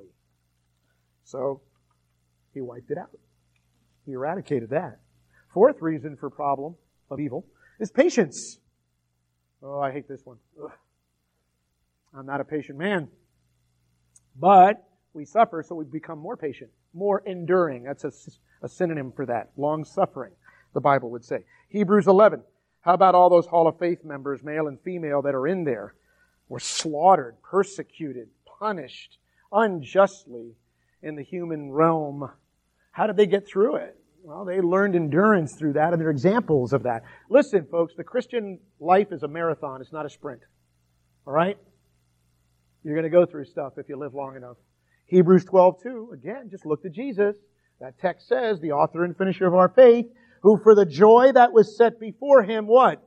So, He wiped it out. He eradicated that. Fourth reason for problem of evil is patience. Oh, I hate this one. Ugh. I'm not a patient man. But We suffer so we become more patient, more enduring. That's a, a synonym for that. Long suffering, the Bible would say. Hebrews eleven. How about all those Hall of Faith members, male and female, that are in there? Were slaughtered, persecuted, punished unjustly in the human realm. How did they get through it? Well, they learned endurance through that, and they're examples of that. Listen, folks, the Christian life is a marathon. It's not a sprint. All right? You're going to go through stuff if you live long enough. Hebrews twelve two, again, just look to Jesus. That text says, the author and finisher of our faith, who for the joy that was set before Him, what?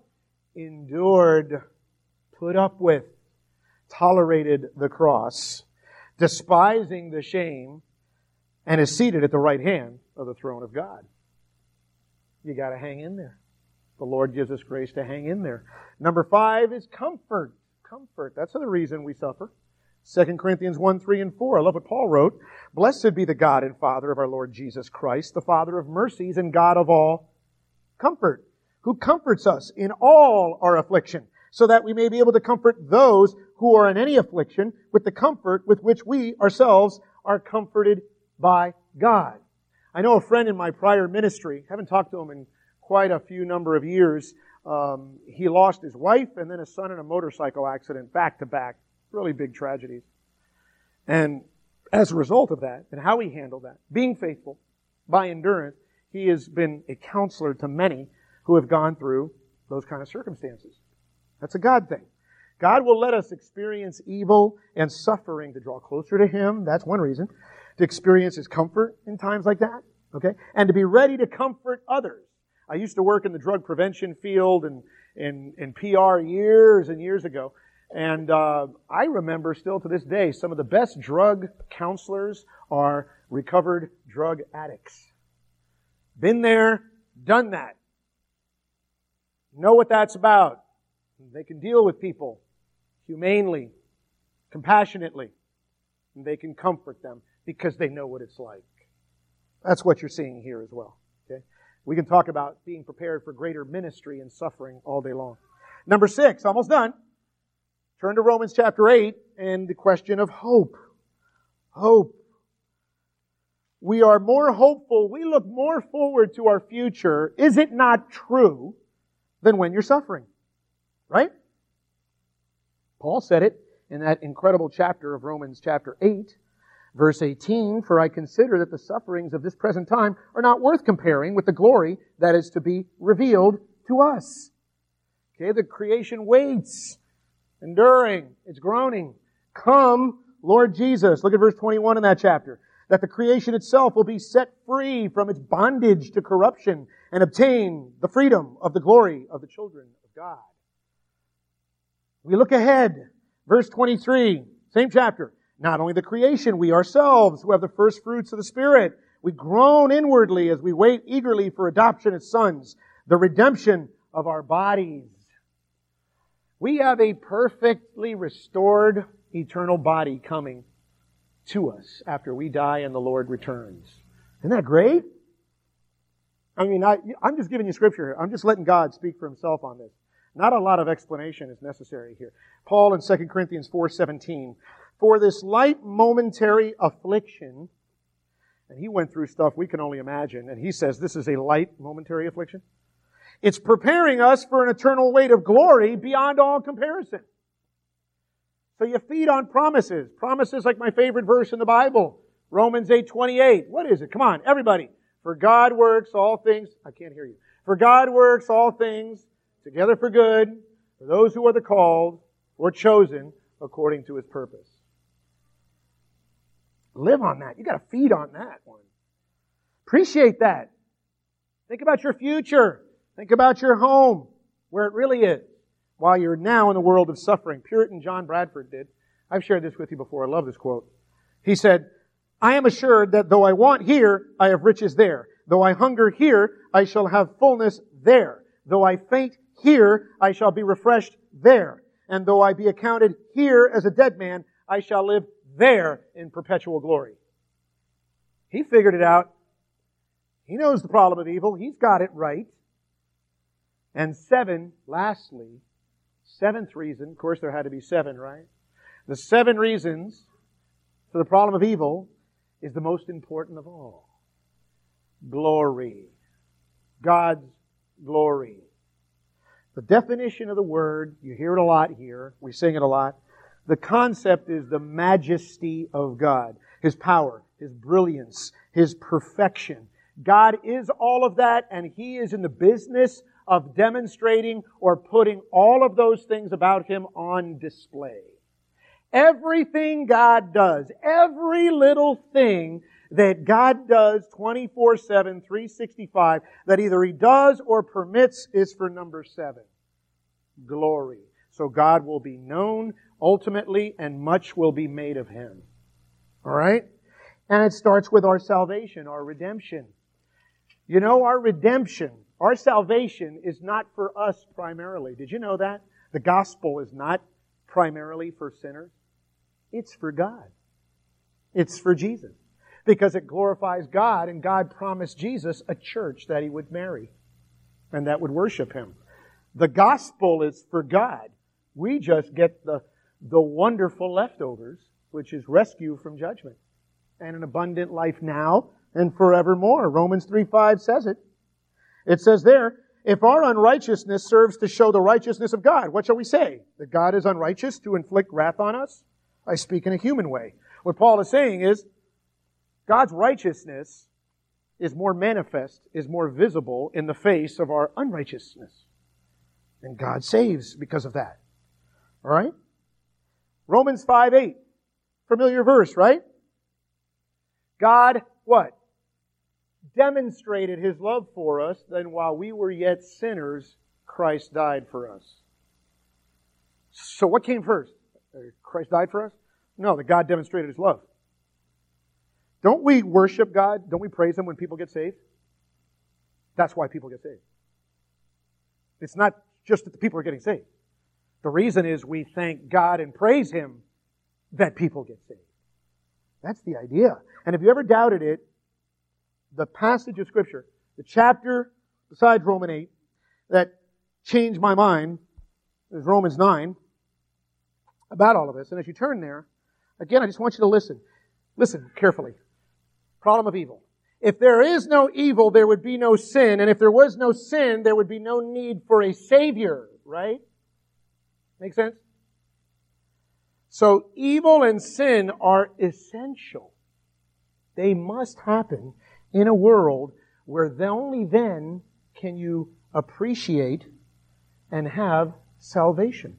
Endured, put up with, tolerated the cross, despising the shame, and is seated at the right hand of the throne of God. You got to hang in there. The Lord gives us grace to hang in there. Number five is comfort. Comfort. That's the reason we suffer. Second Corinthians one, three, and four. I love what Paul wrote. Blessed be the God and Father of our Lord Jesus Christ, the Father of mercies and God of all comfort, who comforts us in all our affliction, so that we may be able to comfort those who are in any affliction with the comfort with which we ourselves are comforted by God. I know a friend in my prior ministry, haven't talked to him in quite a few number of years. Um, he lost his wife and then his son in a motorcycle accident back to back. Really big tragedies. And as a result of that, and how he handled that, being faithful by endurance, he has been a counselor to many who have gone through those kind of circumstances. That's a God thing. God will let us experience evil and suffering to draw closer to Him. That's one reason. To experience His comfort in times like that. Okay? And to be ready to comfort others. I used to work in the drug prevention field and in, in P R years and years ago. And uh, I remember still to this day, some of the best drug counselors are recovered drug addicts. Been there, done that. Know what that's about. They can deal with people humanely, compassionately, and they can comfort them because they know what it's like. That's what you're seeing here as well. Okay? We can talk about being prepared for greater ministry and suffering all day long. Number six, almost done. Turn to Romans chapter eight and the question of hope. Hope. We are more hopeful. We look more forward to our future. Is it not true? Than when you're suffering. Right? Paul said it in that incredible chapter of Romans chapter eight, verse eighteen, for I consider that the sufferings of this present time are not worth comparing with the glory that is to be revealed to us. Okay, the creation waits, enduring, it's groaning. Come, Lord Jesus. Look at verse twenty-one in that chapter. That the creation itself will be set free from its bondage to corruption and obtain the freedom of the glory of the children of God. We look ahead. Verse twenty-three, same chapter. Not only the creation, we ourselves who have the first fruits of the Spirit, we groan inwardly as we wait eagerly for adoption as sons, the redemption of our bodies. We have a perfectly restored eternal body coming to us after we die and the Lord returns. Isn't that great? I mean, I, I'm just giving you scripture here. I'm just letting God speak for Himself on this. Not a lot of explanation is necessary here. Paul in Second Corinthians four seventeen, for this light momentary affliction, and he went through stuff we can only imagine, and he says this is a light momentary affliction. It's preparing us for an eternal weight of glory beyond all comparison. So you feed on promises. Promises like my favorite verse in the Bible, Romans eight twenty-eight. What is it? Come on, everybody. For God works all things, I can't hear you. For God works all things together for good, for those who are the called or chosen according to His purpose. Live on that. You got to feed on that one. Appreciate that. Think about your future. Think about your home, where it really is, while you're now in the world of suffering. Puritan John Bradford did. I've shared this with you before. I love this quote. He said, I am assured that though I want here, I have riches there. Though I hunger here, I shall have fullness there. Though I faint here, I shall be refreshed there. And though I be accounted here as a dead man, I shall live there in perpetual glory. He figured it out. He knows the problem of evil. He's got it right. And seven, lastly, seventh reason, of course there had to be seven, right? The seven reasons So the problem of evil is the most important of all. Glory. God's glory. The definition of the word, you hear it a lot here, we sing it a lot. The concept is the majesty of God. His power, His brilliance, His perfection. God is all of that, and He is in the business of demonstrating or putting all of those things about Him on display. Everything God does, every little thing that God does twenty-four seven, three sixty-five, that either He does or permits is for number seven. Glory. So God will be known ultimately, and much will be made of Him. Alright? And it starts with our salvation, our redemption. You know, our redemption, our salvation is not for us primarily. Did you know that? The gospel is not primarily for sinners. It's for God. It's for Jesus. Because it glorifies God, and God promised Jesus a church that He would marry and that would worship Him. The gospel is for God. We just get the, the wonderful leftovers, which is rescue from judgment and an abundant life now and forevermore. Romans three five says it. It says there, if our unrighteousness serves to show the righteousness of God, what shall we say? That God is unrighteous to inflict wrath on us? I speak in a human way. What Paul is saying is, God's righteousness is more manifest, is more visible in the face of our unrighteousness. And God saves because of that. All right? Romans five eight. Familiar verse, right? God, what? Demonstrated His love for us, then while we were yet sinners, Christ died for us. So what came first? Christ died for us? No, that God demonstrated His love. Don't we worship God? Don't we praise Him when people get saved? That's why people get saved. It's not just that the people are getting saved. The reason is we thank God and praise Him that people get saved. That's the idea. And if you ever doubted it, the passage of Scripture, the chapter besides Romans eight, that changed my mind is Romans nine, about all of this. And as you turn there, again, I just want you to listen. Listen carefully. Problem of evil. If there is no evil, there would be no sin. And if there was no sin, there would be no need for a Savior. Right? Make sense? So evil and sin are essential. They must happen in a world where only then can you appreciate and have salvation.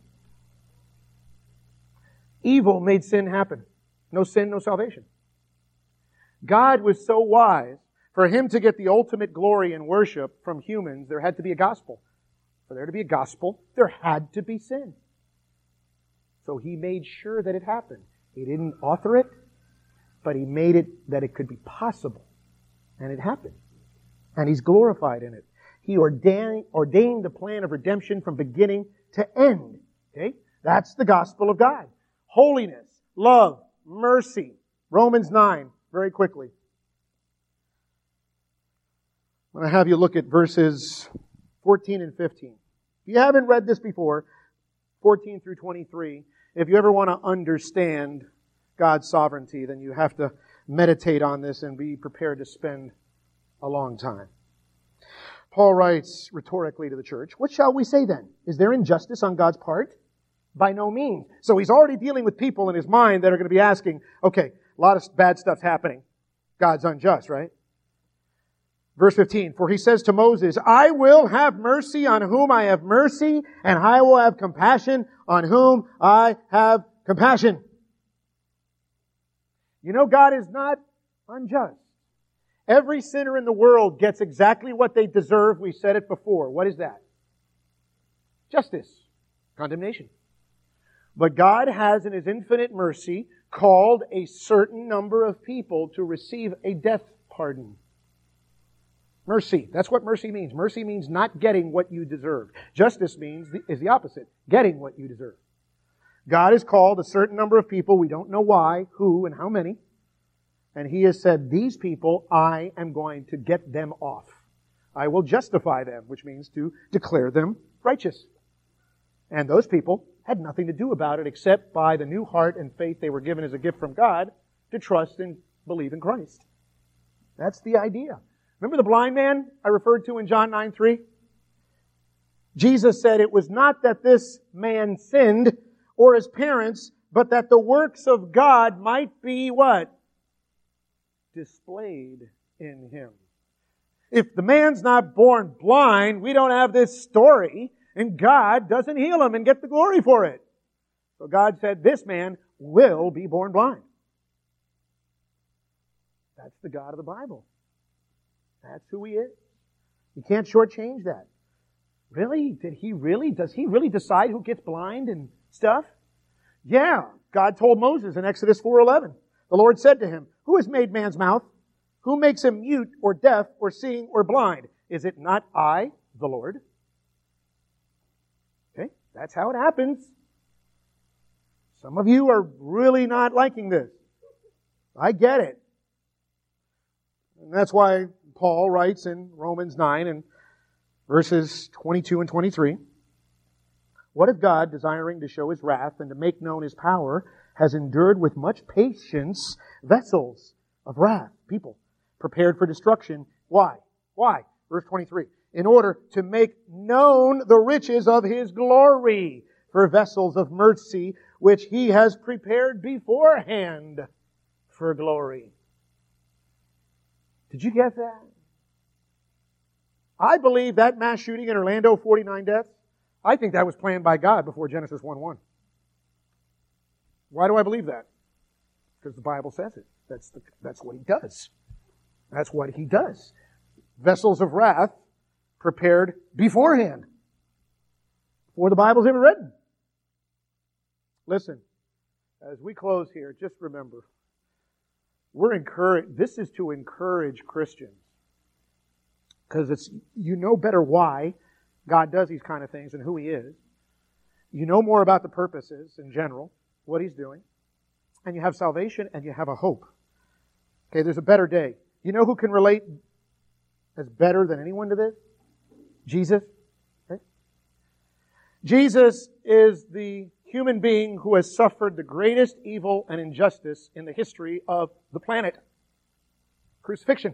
Evil made sin happen. No sin, no salvation. God was so wise, for Him to get the ultimate glory and worship from humans, there had to be a gospel. For there to be a gospel, there had to be sin. So He made sure that it happened. He didn't author it, but He made it that it could be possible. And it happened. And He's glorified in it. He ordained, ordained the plan of redemption from beginning to end. Okay? That's the gospel of God. Holiness, love, mercy. Romans nine, very quickly. I'm going to have you look at verses fourteen and fifteen. If you haven't read this before, fourteen through twenty-three, if you ever want to understand God's sovereignty, then you have to meditate on this and be prepared to spend a long time. Paul writes rhetorically to the church, what shall we say then? Is there injustice on God's part? By no means. So he's already dealing with people in his mind that are going to be asking, okay, a lot of bad stuff's happening. God's unjust, right? Verse fifteen, for he says to Moses, I will have mercy on whom I have mercy, and I will have compassion on whom I have compassion. You know, God is not unjust. Every sinner in the world gets exactly what they deserve. We said it before. What is that? Justice. Condemnation. But God has, in His infinite mercy, called a certain number of people to receive a death pardon. Mercy. That's what mercy means. Mercy means not getting what you deserve. Justice means the, is the opposite. Getting what you deserve. God has called a certain number of people. We don't know why, who, and how many. And He has said, these people, I am going to get them off. I will justify them, which means to declare them righteous. And those people had nothing to do about it except by the new heart and faith they were given as a gift from God. to trust and believe in Christ. That's the idea. Remember the blind man I referred to in John nine three? Jesus said it was not that this man sinned or his parents, but that the works of God might be what? Displayed in him. If the man's not born blind, we don't have this story, and God doesn't heal him and get the glory for it. So God said, this man will be born blind. That's the God of the Bible. That's who He is. You can't shortchange that. Really? Did He really? Does He really decide who gets blind and stuff? Yeah. God told Moses in Exodus four eleven. The Lord said to him, who has made man's mouth? Who makes him mute or deaf or seeing or blind? Is it not I, the Lord? Okay, that's how it happens. Some of you are really not liking this. I get it. And that's why Paul writes in Romans nine and verses twenty-two and twenty-three, what if God, desiring to show His wrath and to make known His power, has endured with much patience vessels of wrath, people, prepared for destruction. Why? Why? Verse twenty-three. In order to make known the riches of His glory for vessels of mercy, which He has prepared beforehand for glory. Did you get that? I believe that mass shooting in Orlando, forty-nine deaths, I think that was planned by God before Genesis one one. Why do I believe that? Because the Bible says it. That's the, that's what He does. That's what He does. Vessels of wrath prepared beforehand. Before the Bible's even written. Listen, as we close here, just remember, we're encouraged, this is to encourage Christians. Because it's, you know better why God does these kind of things and who He is. You know more about the purposes in general, what He's doing. And you have salvation and you have a hope. Okay, there's a better day. You know who can relate as better than anyone to this? Jesus. Okay? Jesus is the human being who has suffered the greatest evil and injustice in the history of the planet. Crucifixion.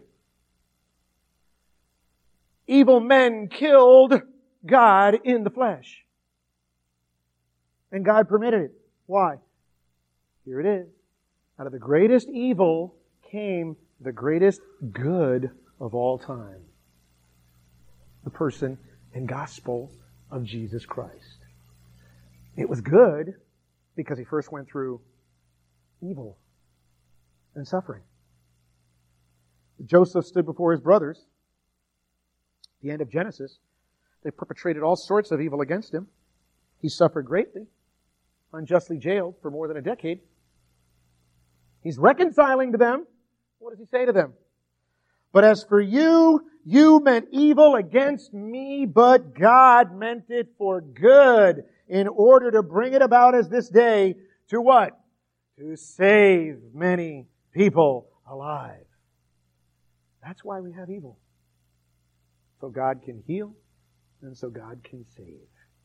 Evil men killed God in the flesh. And God permitted it. Why? Here it is. Out of the greatest evil came the greatest good of all time. The person and gospel of Jesus Christ. It was good because He first went through evil and suffering. Joseph stood before his brothers. At the end of Genesis, they perpetrated all sorts of evil against him. He suffered greatly, unjustly jailed for more than a decade. He's reconciling to them. What does He say to them? But as for you, you meant evil against me, but God meant it for good in order to bring it about as this day to what? To save many people alive. That's why we have evil. So God can heal and so God can save.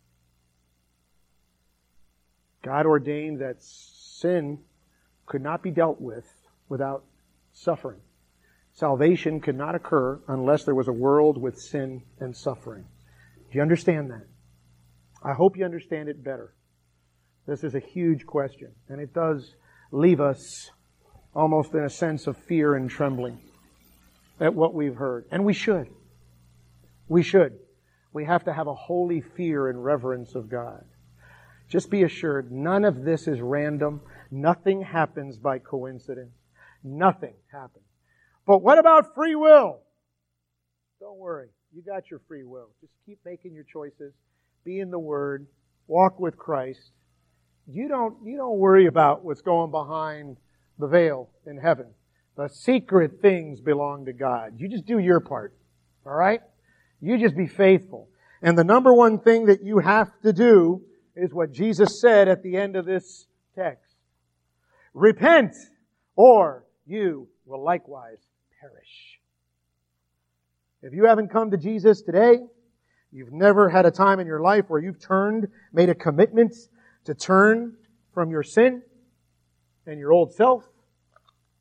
God ordained that sin could not be dealt with without suffering. Salvation could not occur unless there was a world with sin and suffering. Do you understand that? I hope you understand it better. This is a huge question, and it does leave us almost in a sense of fear and trembling at what we've heard. And we should. We should. We have to have a holy fear and reverence of God. Just be assured, none of this is random. Nothing happens by coincidence. Nothing happens. But what about free will? Don't worry. You got your free will. Just keep making your choices. Be in the Word. Walk with Christ. You don't, you don't worry about what's going behind the veil in heaven. The secret things belong to God. You just do your part. All right? You just be faithful. And the number one thing that you have to do is what Jesus said at the end of this text. Repent, or you will likewise perish. If you haven't come to Jesus today, you've never had a time in your life where you've turned, made a commitment to turn from your sin and your old self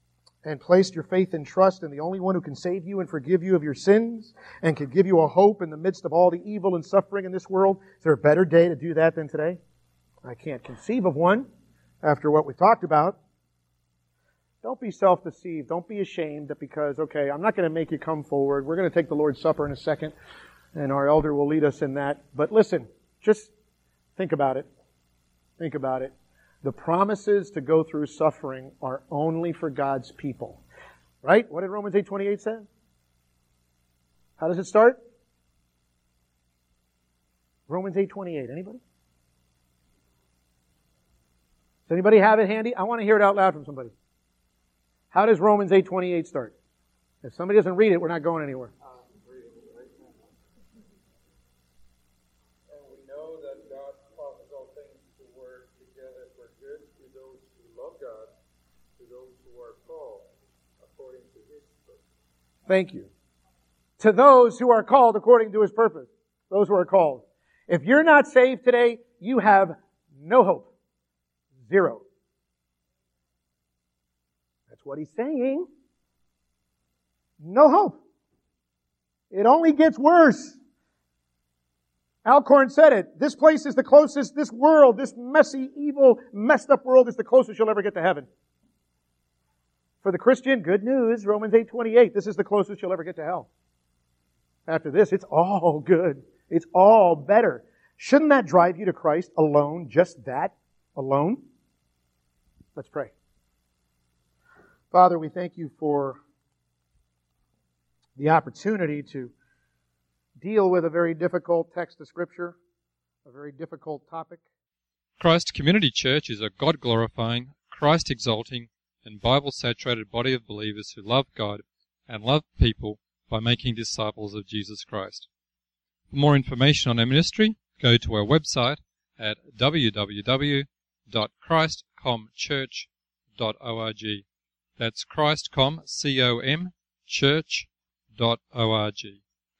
and placed your faith and trust in the only one who can save you and forgive you of your sins and can give you a hope in the midst of all the evil and suffering in this world, is there a better day to do that than today? I can't conceive of one after what we talked about. Don't be self-deceived. Don't be ashamed that because, okay, I'm not going to make you come forward. We're going to take the Lord's Supper in a second, and our elder will lead us in that. But listen, just think about it. Think about it. The promises to go through suffering are only for God's people. Right? What did Romans eight twenty-eight say? How does it start? Romans eight twenty-eight. Anybody? Does anybody have it handy? I want to hear it out loud from somebody. How does Romans eight twenty-eight start? If somebody doesn't read it, we're not going anywhere. Thank you. To those who are called according to His purpose. Those who are called. If you're not saved today, you have no hope. Zero. That's what He's saying. No hope. It only gets worse. Alcorn said it. This place is the closest, this world, this messy, evil, messed up world is the closest you'll ever get to heaven. For the Christian, good news, Romans eight twenty-eight, this is the closest you'll ever get to hell. After this, it's all good. It's all better. Shouldn't that drive you to Christ alone, just that alone? Let's pray. Father, we thank You for the opportunity to deal with a very difficult text of Scripture, a very difficult topic. Christ Community Church is a God-glorifying, Christ-exalting, and Bible-saturated body of believers who love God and love people by making disciples of Jesus Christ. For more information on our ministry, go to our website at w w w dot christ com church dot org. That's christcom, C O M, church dot org.